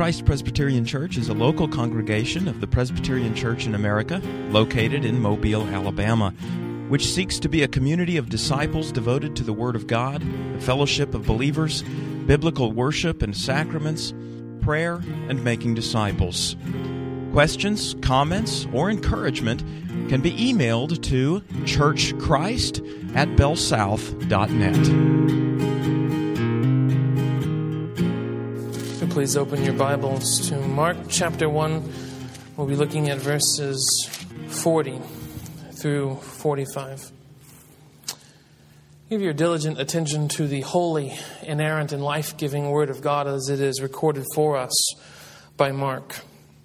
Christ Presbyterian Church is a local congregation of the Presbyterian Church in America, located in Mobile, Alabama, which seeks to be a community of disciples devoted to the Word of God, the fellowship of believers, biblical worship and sacraments, prayer, and making disciples. Questions, comments, or encouragement can be emailed to churchchrist@bellsouth.net. Please open your Bibles to Mark chapter 1. We'll be looking at verses 40 through 45. Give your diligent attention to the holy, inerrant, and life-giving Word of God as it is recorded for us by Mark.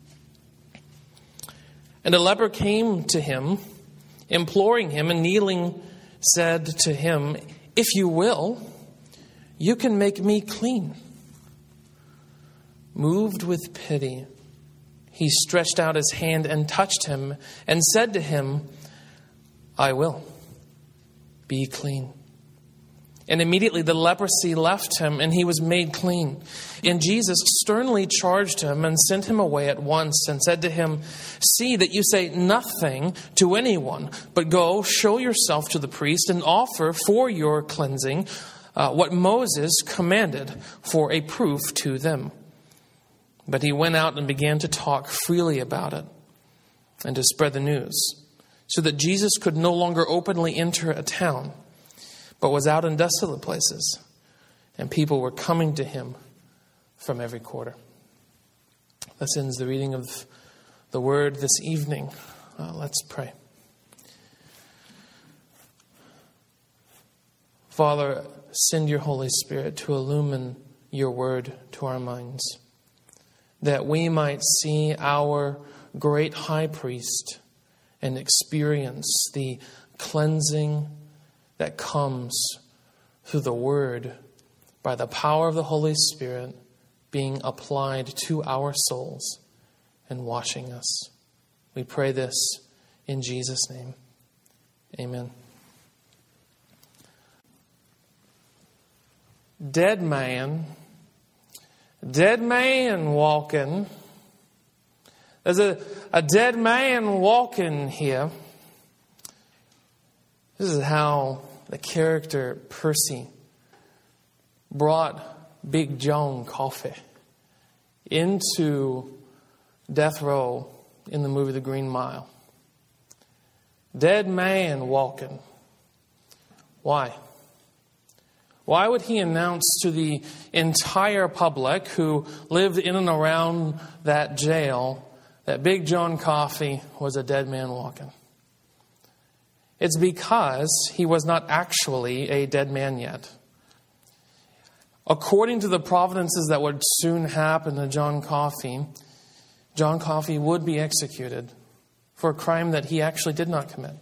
And a leper came to him, imploring him, and kneeling said to him, "If you will, you can make me clean." Moved with pity, he stretched out his hand and touched him and said to him, "I will. Be clean." And immediately the leprosy left him and he was made clean. And Jesus sternly charged him and sent him away at once and said to him, "See that you say nothing to anyone, but go, show yourself to the priest and offer for your cleansing what Moses commanded for a proof to them." But he went out and began to talk freely about it and to spread the news, so that Jesus could no longer openly enter a town, but was out in desolate places, and people were coming to him from every quarter. That ends the reading of the word this evening. Let's pray. Father, send your Holy Spirit to illumine your word to our minds, that we might see our great high priest and experience the cleansing that comes through the word by the power of the Holy Spirit being applied to our souls and washing us. We pray this in Jesus' name. Amen. Dead man walking. There's a dead man walking here. This is how the character Percy brought Big John Coffey into death row in the movie The Green Mile. Dead man walking. Why? Why would he announce to the entire public who lived in and around that jail that Big John Coffey was a dead man walking? It's because he was not actually a dead man yet. According to the providences that would soon happen to John Coffey would be executed for a crime that he actually did not commit.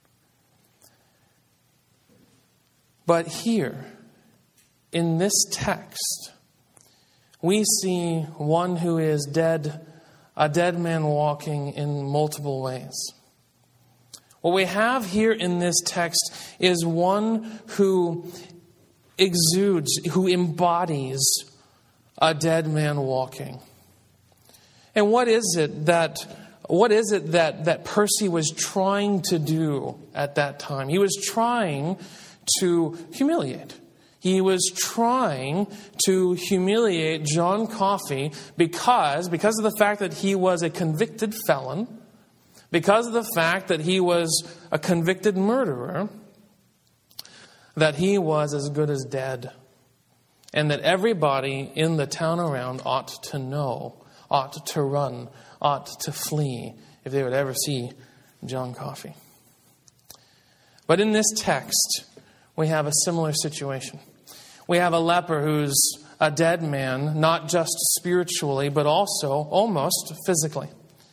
But here, in this text, we see one who is dead, a dead man walking in multiple ways. What we have here in this text is one who exudes, who embodies a dead man walking. And what is it that Percy was trying to do at that time? He was trying to humiliate. He was trying to humiliate John Coffey because of the fact that he was a convicted felon, because of the fact that he was a convicted murderer, that he was as good as dead, and that everybody in the town around ought to know, ought to run, ought to flee if they would ever see John Coffey. But in this text, we have a similar situation. We have a leper who's a dead man, not just spiritually, but also almost physically.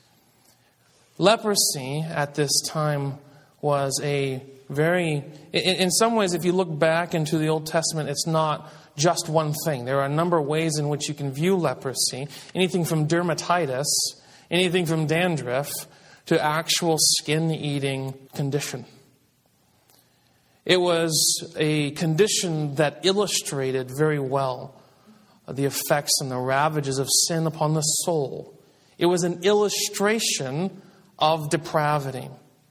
Leprosy at this time was in some ways, if you look back into the Old Testament, it's not just one thing. There are a number of ways in which you can view leprosy. Anything from dermatitis, anything from dandruff, to actual skin-eating condition. It was a condition that illustrated very well the effects and the ravages of sin upon the soul. It was an illustration of depravity.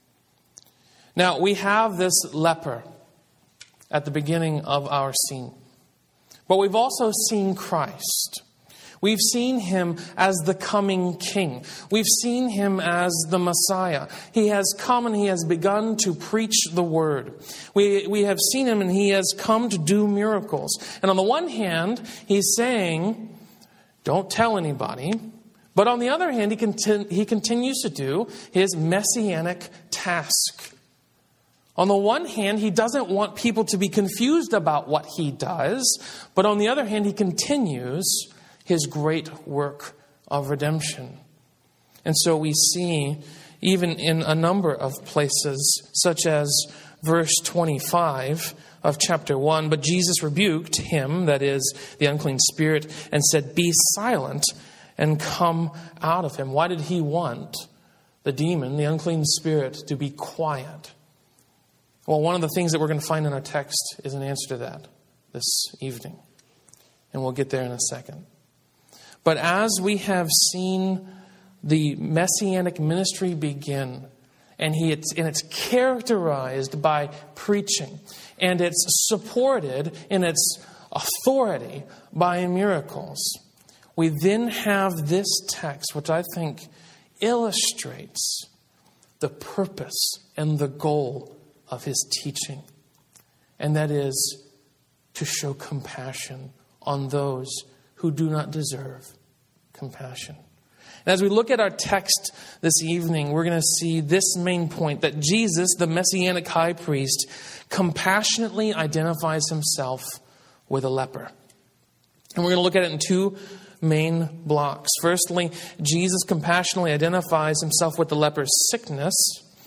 Now, we have this leper at the beginning of our scene. But we've also seen Christ. We've seen him as the coming king. We've seen him as the Messiah. He has come and he has begun to preach the word. We have seen him and he has come to do miracles. And on the one hand, he's saying, don't tell anybody. But on the other hand, he continues to do his messianic task. On the one hand, he doesn't want people to be confused about what he does. But on the other hand, he continues his great work of redemption. And so we see, even in a number of places, such as verse 25 of chapter 1, but Jesus rebuked him, that is, the unclean spirit, and said, "Be silent and come out of him." Why did he want the demon, the unclean spirit, to be quiet? Well, one of the things that we're going to find in our text is an answer to that this evening. And we'll get there in a second. But as we have seen the messianic ministry begin, and it's characterized by preaching, and it's supported in its authority by miracles, we then have this text, which I think illustrates the purpose and the goal of his teaching. And that is to show compassion on those who do not deserve compassion. And as we look at our text this evening, we're going to see this main point, that Jesus, the Messianic high priest, compassionately identifies himself with a leper. And we're going to look at it in two main blocks. Firstly, Jesus compassionately identifies himself with the leper's sickness.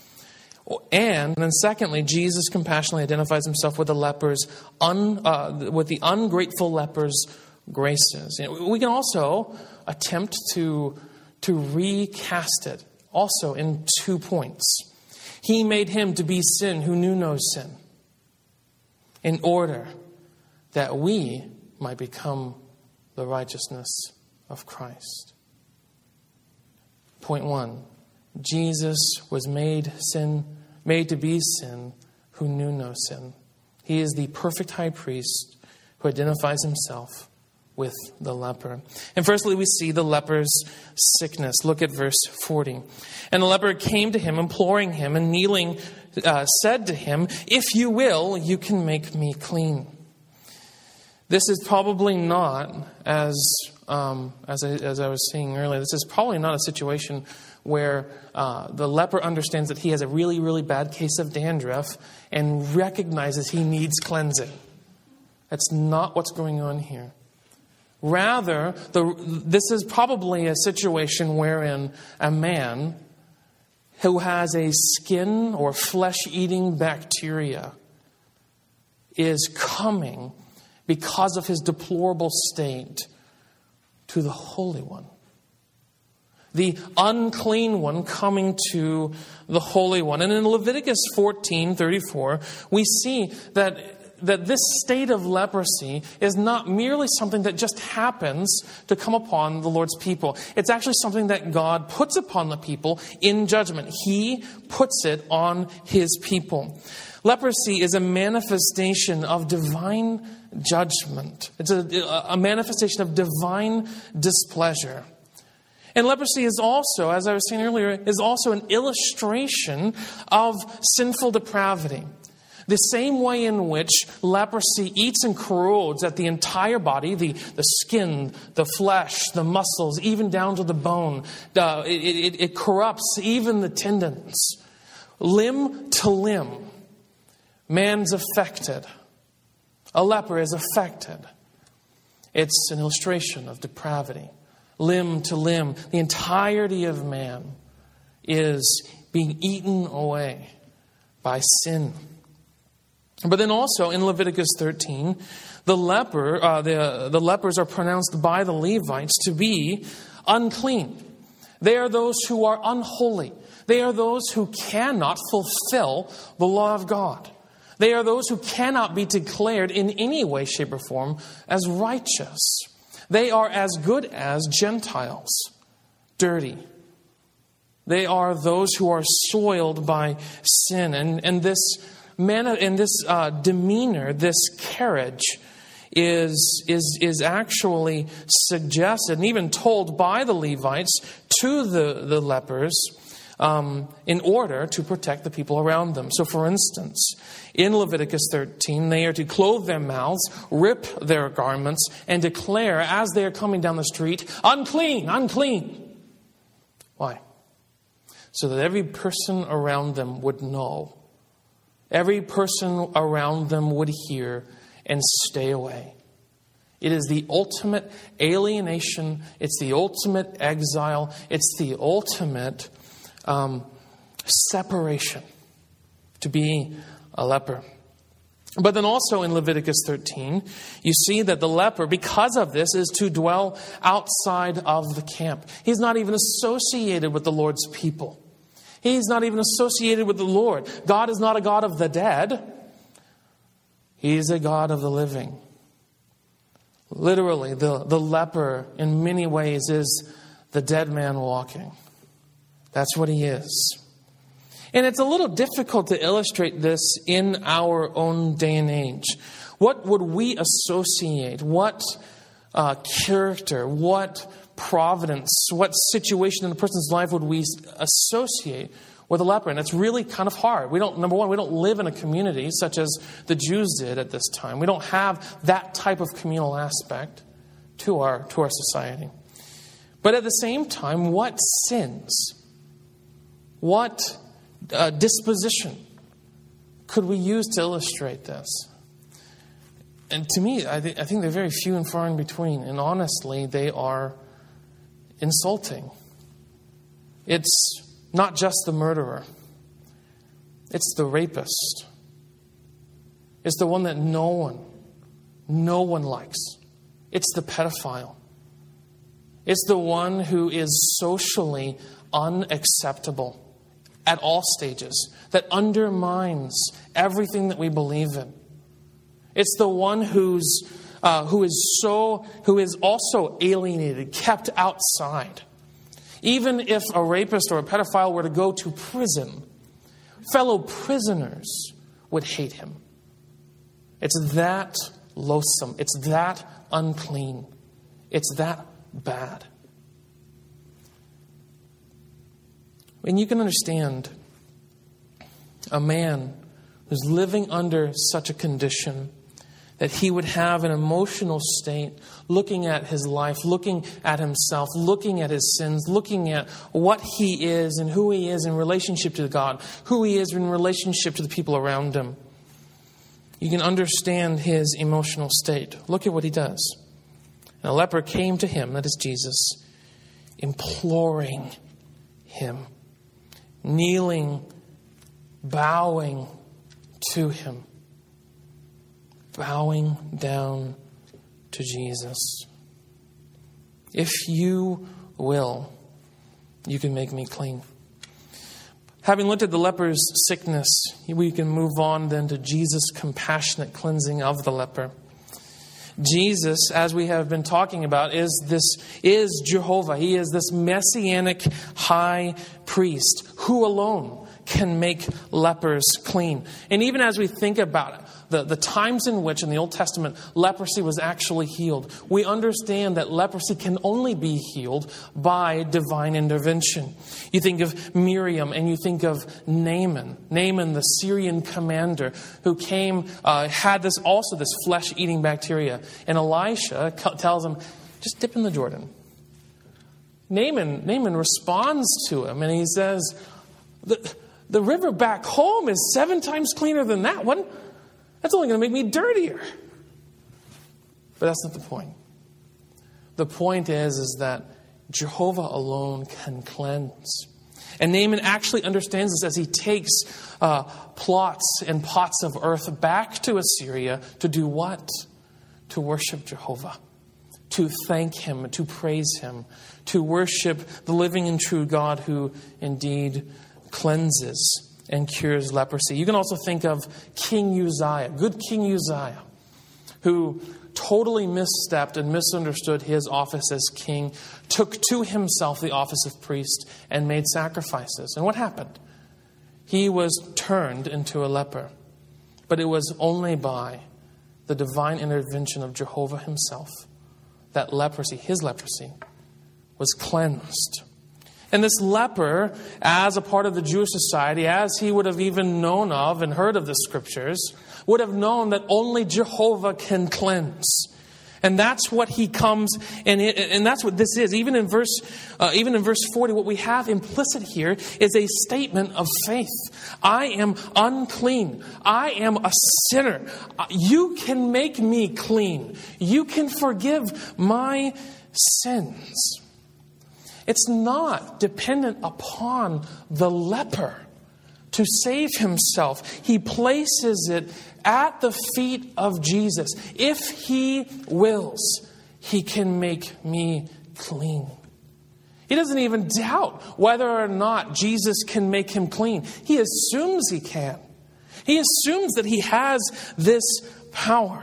And then secondly, Jesus compassionately identifies himself with the with the ungrateful leper's graces. We can also attempt to recast it also in 2 points. He made him to be sin who knew no sin, in order that we might become the righteousness of Christ. Point 1. Jesus was made to be sin who knew no sin. He is the perfect high priest who identifies himself with the leper. And firstly, we see the leper's sickness. Look at verse 40. And the leper came to him, imploring him, and kneeling, said to him, "If you will, you can make me clean." This is probably not, as I was saying earlier, this is probably not a situation where the leper understands that he has a really, really bad case of dandruff and recognizes he needs cleansing. That's not what's going on here. Rather, this is probably a situation wherein a man who has a skin or flesh-eating bacteria is coming because of his deplorable state to the Holy One. The unclean one coming to the Holy One. And in Leviticus 14:34, we see that this state of leprosy is not merely something that just happens to come upon the Lord's people. It's actually something that God puts upon the people in judgment. He puts it on his people. Leprosy is a manifestation of divine judgment. It's a manifestation of divine displeasure. And leprosy is also, as I was saying earlier, is also an illustration of sinful depravity. The same way in which leprosy eats and corrodes at the entire body, the skin, the flesh, the muscles, even down to the bone. It corrupts even the tendons. Limb to limb, man's affected. A leper is affected. It's an illustration of depravity. Limb to limb, the entirety of man is being eaten away by sin. But then also in Leviticus 13, the lepers are pronounced by the Levites to be unclean. They are those who are unholy. They are those who cannot fulfill the law of God. They are those who cannot be declared in any way, shape, or form as righteous. They are as good as Gentiles, dirty. They are those who are soiled by sin. And this demeanor, this carriage, is actually suggested and even told by the Levites to the lepers in order to protect the people around them. So, for instance, in Leviticus 13, they are to clothe their mouths, rip their garments, and declare as they are coming down the street, "Unclean, unclean." Why? So that every person around them would know. Every person around them would hear and stay away. It is the ultimate alienation. It's the ultimate exile. It's the ultimate separation to be a leper. But then also in Leviticus 13, you see that the leper, because of this, is to dwell outside of the camp. He's not even associated with the Lord's people. He's not even associated with the Lord. God is not a God of the dead. He's a God of the living. Literally, the leper in many ways is the dead man walking. That's what he is. And it's a little difficult to illustrate this in our own day and age. What would we associate? What character, what providence, what situation in a person's life would we associate with a leper? And it's really kind of hard. Number one, we don't live in a community such as the Jews did at this time. We don't have that type of communal aspect to our society. But at the same time, what sins, what disposition could we use to illustrate this? And to me, I think they're very few and far in between. And honestly, they are insulting. It's not just the murderer. It's the rapist. It's the one that no one likes. It's the pedophile. It's the one who is socially unacceptable at all stages, that undermines everything that we believe in. It's the one who is also alienated, kept outside. Even if a rapist or a pedophile were to go to prison, fellow prisoners would hate him. It's that loathsome. It's that unclean. It's that bad. And you can understand a man who's living under such a condition, that he would have an emotional state, looking at his life, looking at himself, looking at his sins, looking at what he is and who he is in relationship to God, who he is in relationship to the people around him. You can understand his emotional state. Look at what he does. And a leper came to him, that is Jesus, imploring him, kneeling, bowing to him. Bowing down to Jesus. If you will, you can make me clean. Having looked at the leper's sickness, we can move on then to Jesus' compassionate cleansing of the leper. Jesus, as we have been talking about, is Jehovah. He is this messianic high priest who alone can make lepers clean. And even as we think about it, the times in which in the Old Testament leprosy was actually healed, we understand that leprosy can only be healed by divine intervention. You think of Miriam and you think of Naaman, the Syrian commander who came, had this flesh-eating bacteria. And Elisha tells him, just dip in the Jordan. Naaman responds to him and he says, the river back home is 7 times cleaner than that one. That's only going to make me dirtier. But that's not the point. The point is that Jehovah alone can cleanse. And Naaman actually understands this as he takes plots and pots of earth back to Assyria to do what? To worship Jehovah. To thank him, to praise him, to worship the living and true God who indeed cleanses and cures leprosy. You can also think of King Uzziah, good King Uzziah. who totally misstepped and misunderstood his office as king, took to himself the office of priest and made sacrifices. And what happened? He was turned into a leper. But it was only by the divine intervention of Jehovah himself that leprosy, his leprosy, was cleansed. And this leper, as a part of the Jewish society, as he would have even known of and heard of the scriptures, would have known that only Jehovah can cleanse. And that's what he comes, and that's what this is. Even in verse 40, what we have implicit here is a statement of faith. I am unclean. I am a sinner. You can make me clean. You can forgive my sins. It's not dependent upon the leper to save himself. He places it at the feet of Jesus. If he wills, he can make me clean. He doesn't even doubt whether or not Jesus can make him clean. He assumes he can. He assumes that he has this power.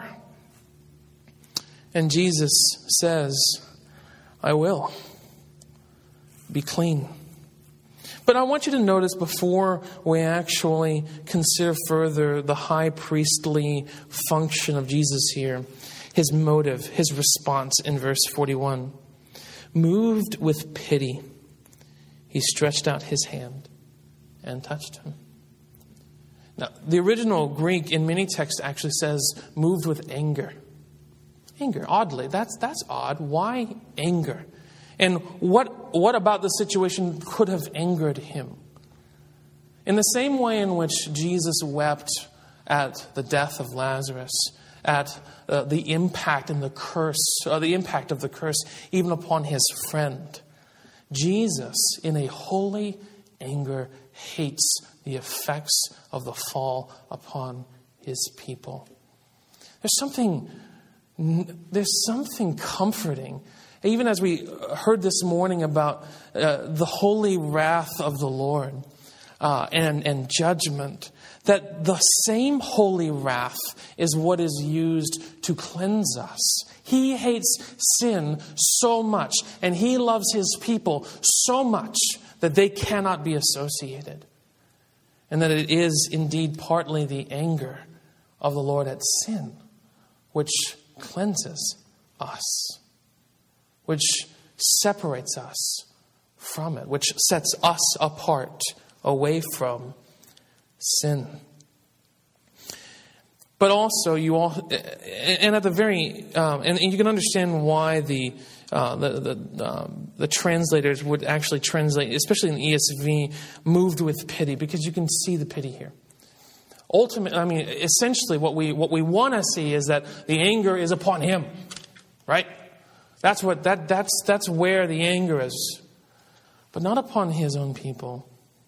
And Jesus says, I will. Be clean. But I want you to notice before we actually consider further the high priestly function of Jesus here, his motive, his response in verse 41. Moved with pity, he stretched out his hand and touched him. Now, the original Greek in many texts actually says moved with anger. Anger, oddly, that's odd. Why anger? And what about the situation could have angered him? In the same way in which Jesus wept at the death of Lazarus, at the impact and the curse, the impact of the curse even upon his friend, Jesus, in a holy anger, hates the effects of the fall upon his people. There's something comforting. Even as we heard this morning about the holy wrath of the Lord and judgment, that the same holy wrath is what is used to cleanse us. He hates sin so much, and he loves his people so much that they cannot be associated. And that it is indeed partly the anger of the Lord at sin which cleanses us, which separates us from it, which sets us apart away from sin. But also, and at the very, and you can understand why the translators would actually translate, especially in the ESV, moved with pity, because you can see the pity here. Ultimately, essentially, what we want to see is that the anger is upon him, right? That's where the anger is, but not upon his own people.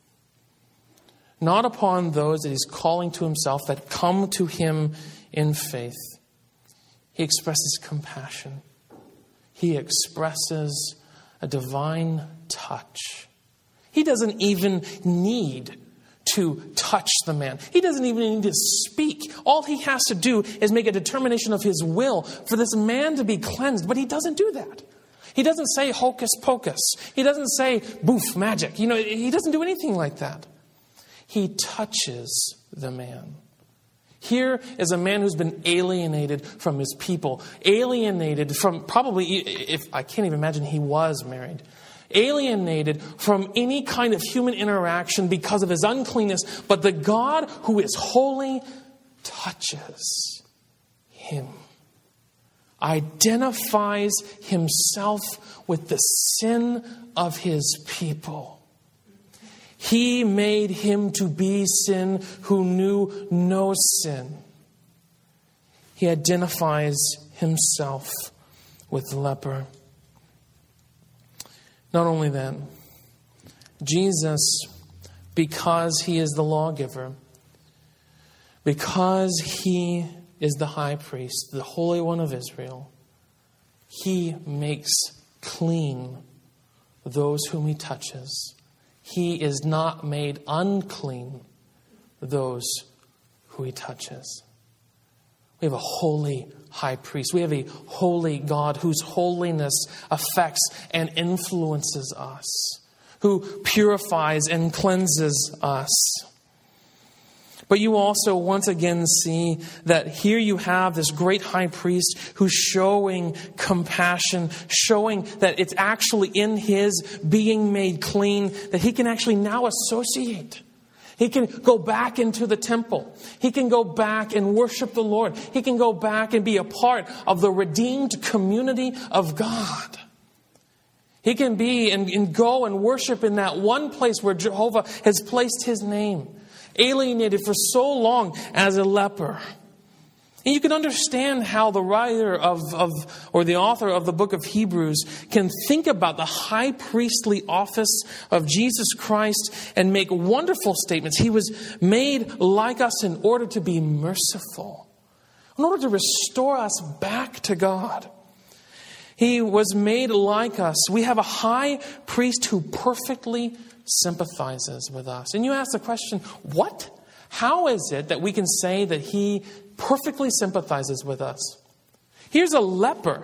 Not upon those that he's calling to himself, that come to him in faith. He expresses compassion. He expresses a divine touch. He doesn't even need to touch the man. He doesn't even need to speak. All he has to do is make a determination of his will for this man to be cleansed. But he doesn't do that. He doesn't say hocus pocus. He doesn't say boof, magic. He doesn't do anything like that. He touches the man. Here is a man who's been alienated from his people. Alienated from I can't even imagine he was married. Alienated from any kind of human interaction because of his uncleanness. But the God who is holy touches him. Identifies himself with the sin of his people. He made him to be sin who knew no sin. He identifies himself with the leper. Not only that, Jesus, because he is the lawgiver, because he is the high priest, the Holy One of Israel, he makes clean those whom he touches. He is not made unclean those who he touches. We have a holy high priest. We have a holy God whose holiness affects and influences us, who purifies and cleanses us. But you also once again see that here you have this great high priest who's showing compassion, showing that it's actually in his being made clean that he can actually now associate. He can go back into the temple. He can go back and worship the Lord. He can go back and be a part of the redeemed community of God. He can be and go and worship in that one place where Jehovah has placed his name, alienated for so long as a leper. And you can understand how the writer or the author of the book of Hebrews can think about the high priestly office of Jesus Christ and make wonderful statements. He was made like us in order to be merciful, in order to restore us back to God. He was made like us. We have a high priest who perfectly sympathizes with us. And you ask the question, what? How is it that we can say that he perfectly sympathizes with us? Here's a leper.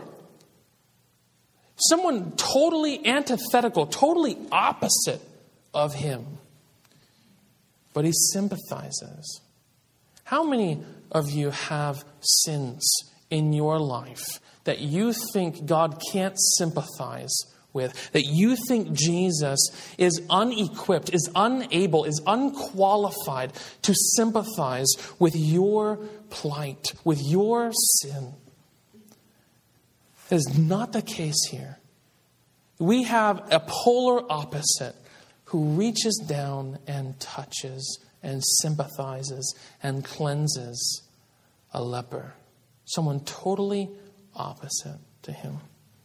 Someone totally antithetical, totally opposite of him. But he sympathizes. How many of you have sins in your life that you think God can't sympathize with, that you think Jesus is unequipped, is unable, is unqualified to sympathize with your plight, with your sin? That is not the case here. We have a polar opposite who reaches down and touches and sympathizes and cleanses a leper. Someone totally opposite to him.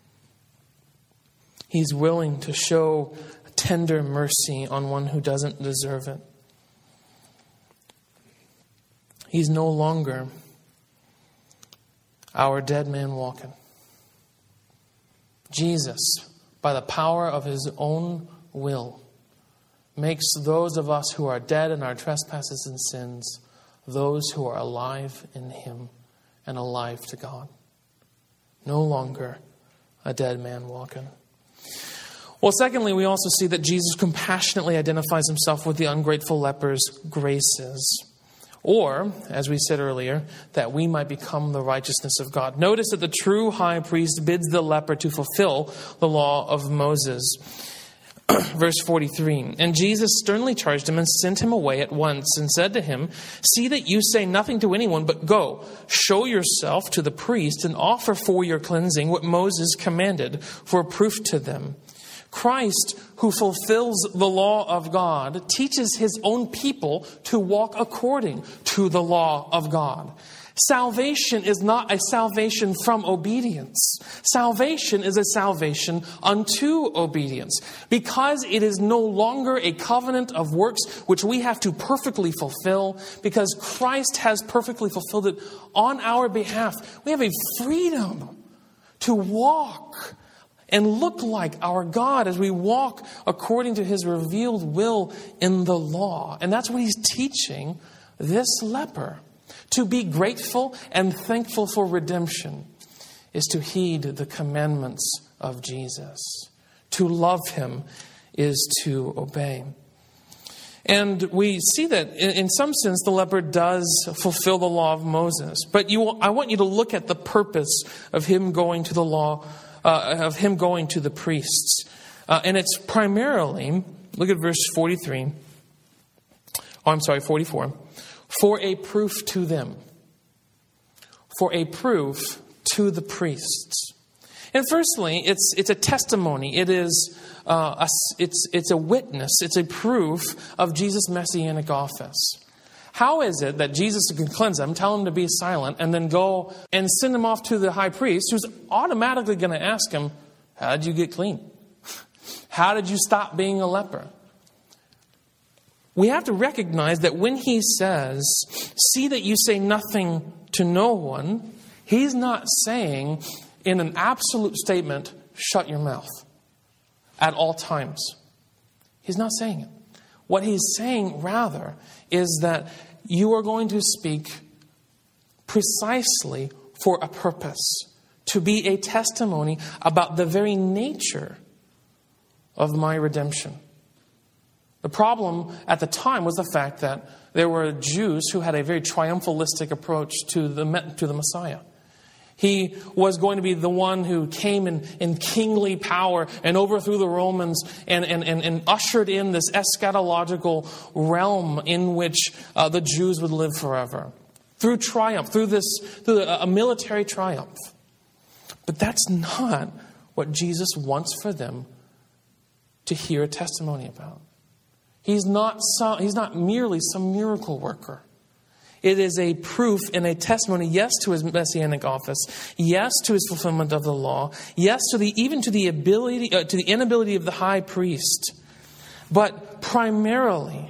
He's willing to show tender mercy on one who doesn't deserve it. He's no longer our dead man walking. Jesus, by the power of his own will, makes those of us who are dead in our trespasses and sins those who are alive in him and alive to God. No longer a dead man walking. Well, secondly, we also see that Jesus compassionately identifies himself with the ungrateful leper's graces. Or, as we said earlier, that we might become the righteousness of God. Notice that the true high priest bids the leper to fulfill the law of Moses. Verse 43, and Jesus sternly charged him and sent him away at once and said to him, see that you say nothing to anyone, but go, show yourself to the priest and offer for your cleansing what Moses commanded for proof to them. Christ, who fulfills the law of God, teaches his own people to walk according to the law of God. Salvation is not a salvation from obedience. Salvation is a salvation unto obedience. Because it is no longer a covenant of works which we have to perfectly fulfill, because Christ has perfectly fulfilled it on our behalf, we have a freedom to walk and look like our God as we walk according to his revealed will in the law. And that's what he's teaching this leper. To be grateful and thankful for redemption is to heed the commandments of Jesus. To love him is to obey. And we see that in some sense the leper does fulfill the law of Moses. But I want you to look at the purpose of him going to the law, of him going to the priests. And it's primarily, look at verse 44. For a proof to them. For a proof to the priests. And firstly, it's a testimony. It is it's a witness. It's a proof of Jesus' messianic office. How is it that Jesus can cleanse them, tell him to be silent, and then go and send him off to the high priest, who's automatically going to ask him, how did you get clean? How did you stop being a leper? We have to recognize that when he says, see that you say nothing to no one, he's not saying in an absolute statement, shut your mouth at all times. He's not saying it. What he's saying rather is that you are going to speak precisely for a purpose, to be a testimony about the very nature of my redemption. The problem at the time was the fact that there were Jews who had a very triumphalistic approach to the Messiah. He was going to be the one who came in kingly power and overthrew the Romans and ushered in this eschatological realm in which the Jews would live forever. Through triumph, through a military triumph. But that's not what Jesus wants for them to hear a testimony about. He's not merely some miracle worker. It is a proof and a testimony, yes, to his messianic office, yes, to his fulfillment of the law, yes, to the inability of the high priest, but primarily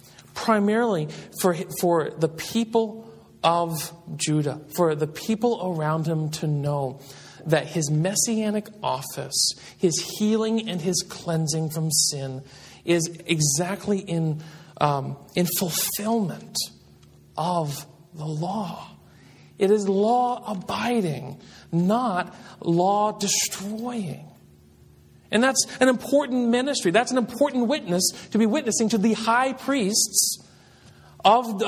for the people of Judah, for the people around him to know that his messianic office, his healing and his cleansing from sin, is exactly in fulfillment of the law. It is law abiding, not law destroying. And that's an important ministry. That's an important witness to be witnessing to the high priests of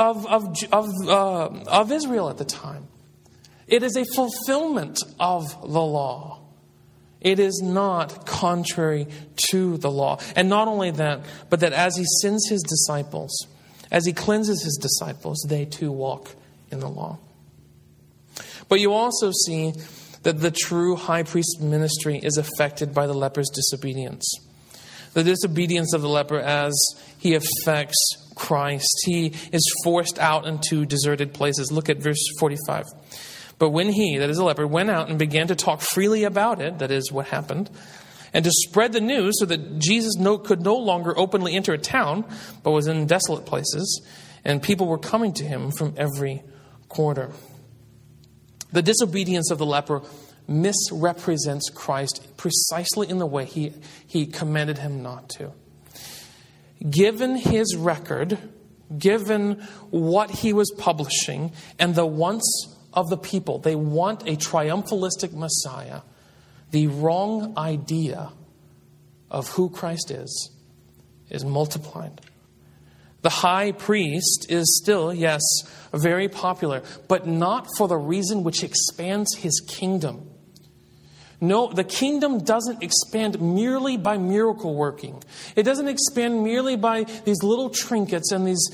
Israel at the time. It is a fulfillment of the law. It is not contrary to the law. And not only that, but that as he sends his disciples, as he cleanses his disciples, they too walk in the law. But you also see that the true high priest ministry is affected by the leper's disobedience. The disobedience of the leper as he affects Christ. He is forced out into deserted places. Look at verse 45. But when he, that is the leper, went out and began to talk freely about it, that is what happened, and to spread the news so that Jesus could no longer openly enter a town, but was in desolate places, and people were coming to him from every quarter. The disobedience of the leper misrepresents Christ precisely in the way he commanded him not to. Given his record, given what he was publishing, and the wants of the people, they want a triumphalistic Messiah, the wrong idea of who Christ is multiplied. The high priest is still, yes, very popular, but not for the reason which expands his kingdom. No, the kingdom doesn't expand merely by miracle working. It doesn't expand merely by these little trinkets and these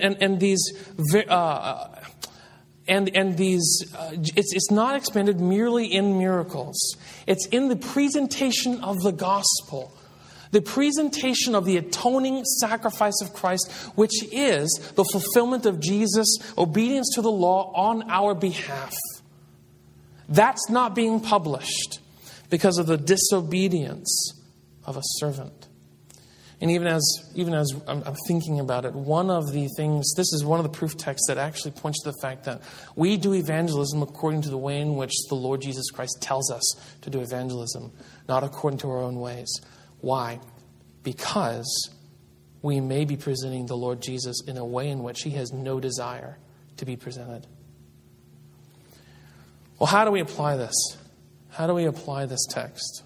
it's not expanded merely in miracles. It's in the presentation of the gospel, the presentation of the atoning sacrifice of Christ, which is the fulfillment of Jesus' obedience to the law on our behalf. That's not being published because of the disobedience of a servant. And even as I'm thinking about it, one of the things, this is one of the proof texts that actually points to the fact that we do evangelism according to the way in which the Lord Jesus Christ tells us to do evangelism, not according to our own ways. Why? Because we may be presenting the Lord Jesus in a way in which he has no desire to be presented. Well, how do we apply this? How do we apply this text?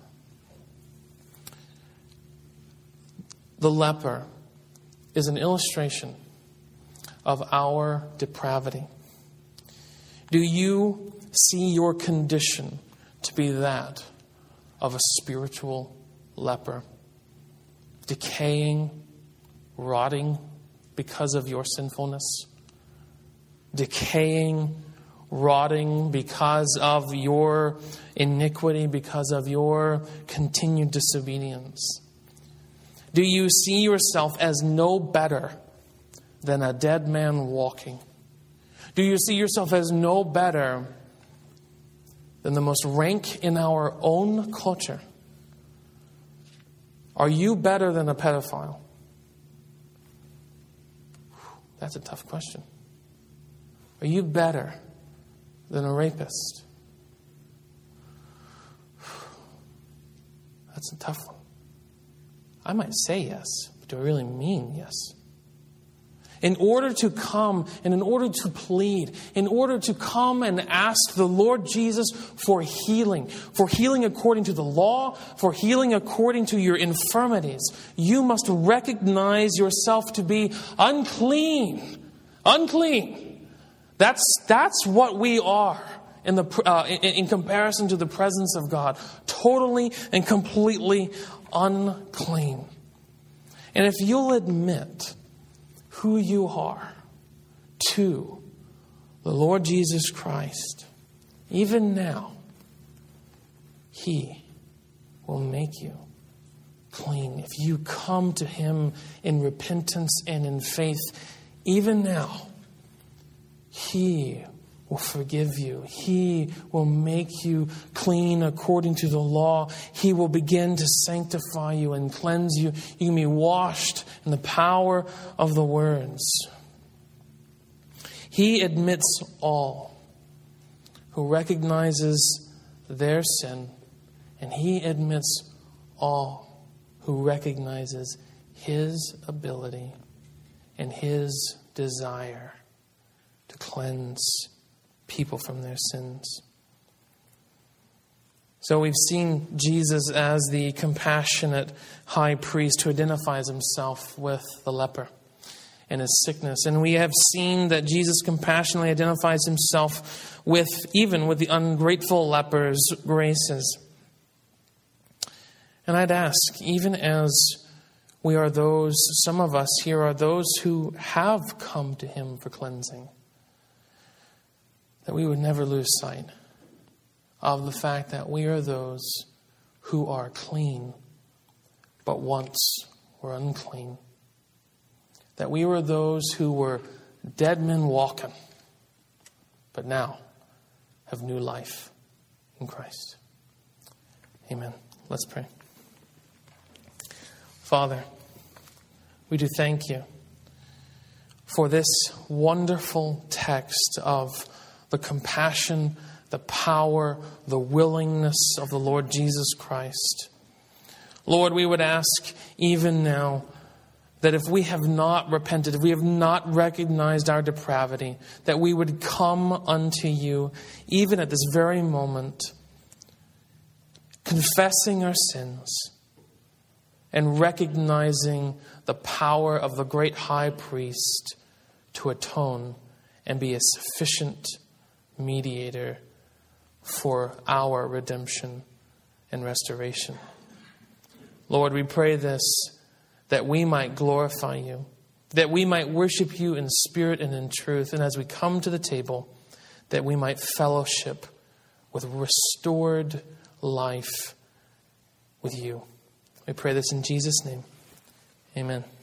The leper is an illustration of our depravity. Do you see your condition to be that of a spiritual leper? Decaying, rotting because of your sinfulness? Decaying, rotting because of your iniquity, because of your continued disobedience? Do you see yourself as no better than a dead man walking? Do you see yourself as no better than the most rank in our own culture? Are you better than a pedophile? That's a tough question. Are you better than a rapist? That's a tough one. I might say yes, but do I really mean yes? in order to come and in order to plead, in order to come and ask the Lord Jesus for healing according to the law, for healing according to your infirmities, you must recognize yourself to be unclean. Unclean. That's what we are in comparison to the presence of God. Totally and completely unclean. And if you'll admit who you are to the Lord Jesus Christ, even now, He will make you clean. If you come to Him in repentance and in faith, even now, He will forgive you. He will make you clean according to the law. He will begin to sanctify you and cleanse you. You can be washed in the power of the words. He admits all who recognizes their sin, and He admits all who recognizes His ability and His desire to cleanse people from their sins. So we've seen Jesus as the compassionate high priest who identifies himself with the leper and his sickness. And we have seen that Jesus compassionately identifies himself even with the ungrateful leper's graces. And I'd ask, even as we are some of us here are those who have come to Him for cleansing, that we would never lose sight of the fact that we are those who are clean, but once were unclean. That we were those who were dead men walking, but now have new life in Christ. Amen. Let's pray. Father, we do thank You for this wonderful text of the compassion, the power, the willingness of the Lord Jesus Christ. Lord, we would ask even now that if we have not repented, if we have not recognized our depravity, that we would come unto You even at this very moment, confessing our sins and recognizing the power of the great high priest to atone and be a sufficient mediator for our redemption and restoration. Lord, we pray this, that we might glorify You, that we might worship You in spirit and in truth, and as we come to the table, that we might fellowship with restored life with You. We pray this in Jesus' name. Amen.